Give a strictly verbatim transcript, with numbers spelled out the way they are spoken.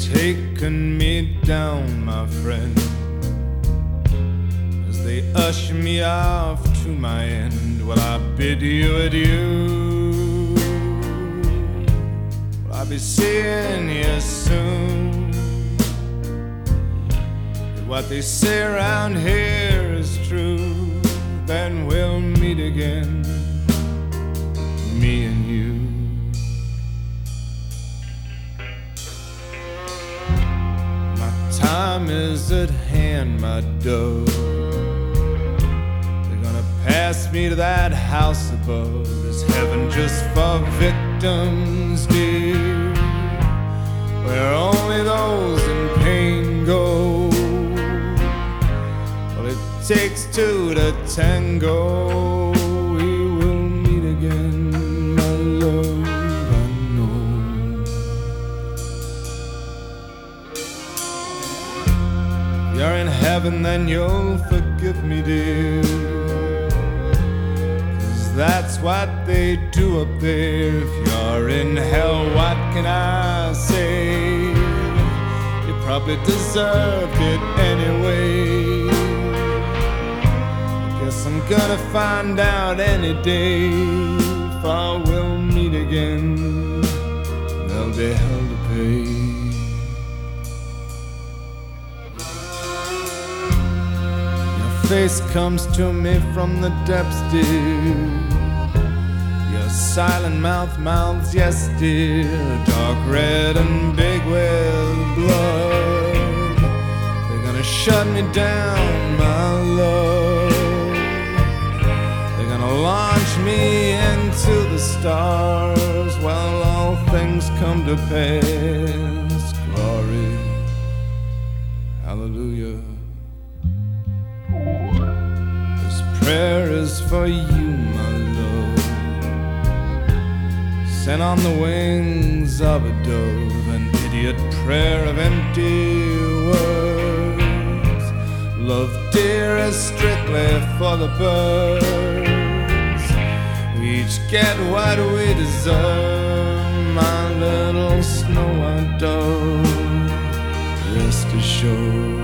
taken me down, my friend, as they usher me off to my end. Will I bid you adieu? Will I be seeing you soon? If what they say around here is true, then we'll meet again, me and you. Time is at hand, my dove. They're gonna pass me to that house above. Is heaven just for victims, dear, where only those in pain go? Well, it takes two to tango. We will meet again, my love. You're in heaven, then you'll forgive me, dear, 'cause that's what they do up there. If you're in hell, what can I say? You probably deserved it anyway. I guess I'm gonna find out any day. If I will meet again, there'll be hell to pay. Face comes to me from the depths, dear. Your silent mouth mouths, yes, dear. Dark red and big with blood. They're gonna shut me down, my love. They're gonna launch me into the stars. Well, all things come to pass. Glory, hallelujah. Prayer is for you, my love, sent on the wings of a dove. An idiot prayer of empty words. Love, dear, is strictly for the birds. We each get what we deserve, my little snow-white dove. Rest assured.